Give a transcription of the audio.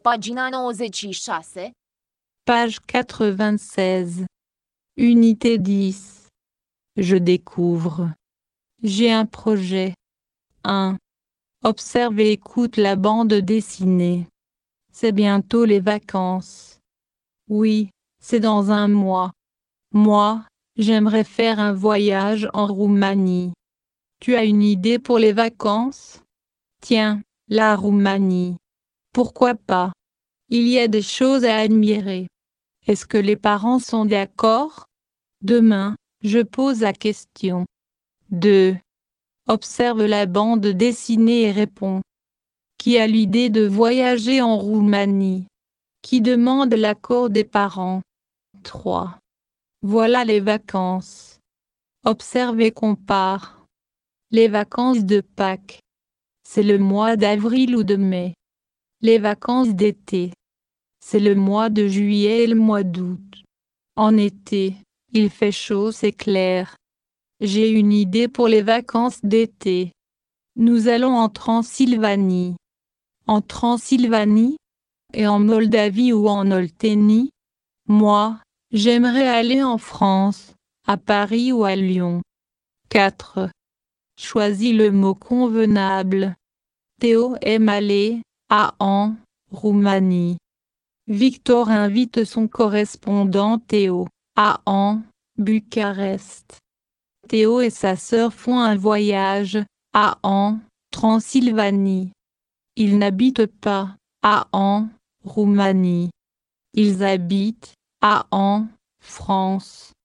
Pagina 96. Page 96. Unité 10. Je découvre. J'ai un projet. 1. Observe et écoute la bande dessinée. C'est bientôt les vacances. Oui, c'est dans un mois. Moi, j'aimerais faire un voyage en Roumanie. Tu as une idée pour les vacances? Tiens, la Roumanie. Pourquoi pas? Il y a des choses à admirer. Est-ce que les parents sont d'accord? Demain, je pose la question. 2. Observe la bande dessinée et réponds. Qui a l'idée de voyager en Roumanie? Qui demande l'accord des parents? 3. Voilà les vacances. Observe et compare. Les vacances de Pâques. C'est le mois d'avril ou de mai. Les vacances d'été. C'est le mois de juillet et le mois d'août. En été, il fait chaud, c'est clair. J'ai une idée pour les vacances d'été. Nous allons en Transylvanie. En Transylvanie? Et en Moldavie ou en Olténie? Moi, j'aimerais aller en France, à Paris ou à Lyon. 4. Choisis le mot convenable. Théo aime aller en Roumanie. Victor invite son correspondant Théo en Bucarest. Théo et sa sœur font un voyage en Transylvanie. Ils n'habitent pas en Roumanie. Ils habitent en France.